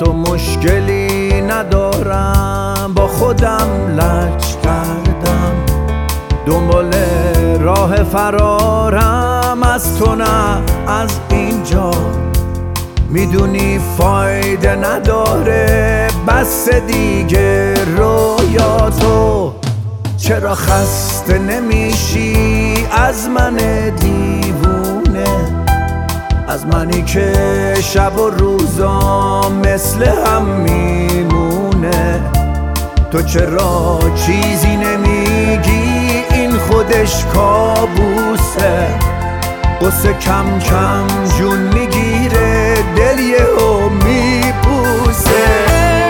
تو مشکلی ندارم، با خودم لج کردم، دنبال راه فرارم از تو نه از اینجا. میدونی فایده نداره بس دیگه رویاتو. چرا خسته نمیشی از من دیوونه، از منی که شب و روزا مثل هم میمونه؟ تو چرا چیزی نمیگی؟ این خودش کابوسه. قصه کم کم جون میگیره، دل یهو میبوسه.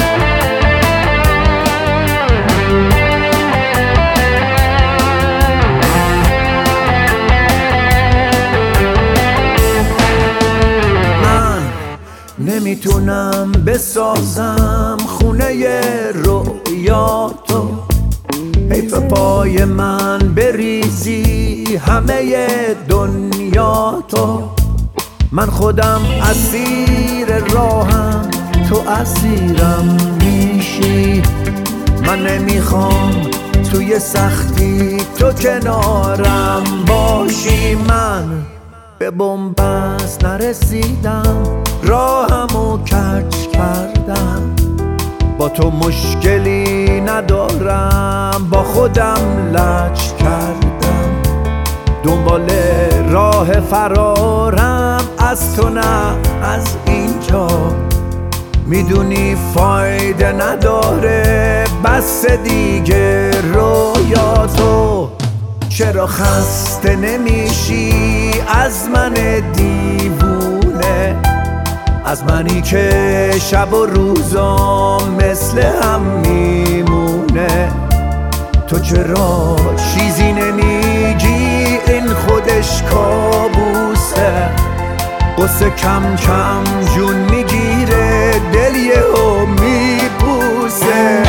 نمیتونم بسازم خونه رویاتو، حیف پای من بریزی همه دنیاتو. من خودم اسیر راهم، تو اسیرم میشی. من نمیخوام توی سختی تو کنارم باشی. من به بن‌بست نرسیدم، راهمو کج کردم. با تو مشکلی ندارم، با خودم لج کردم، دنبال راه فرارم از تو نه از اینجا. میدونی فایده نداره بس دیگه رویاتو. چرا خسته نمیشی از من دیوونه، از منی که شب و روزا مثل هم میمونه؟ تو چرا چیزی نمیگی؟ این خودش کابوسه. قصه کم کم جون میگیره، دل یهو میبوسه.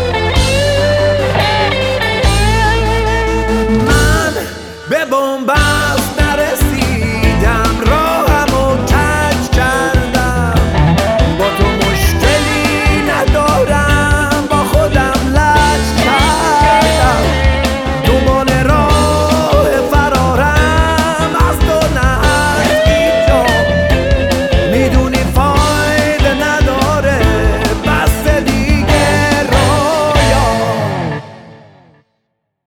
به بن‌بست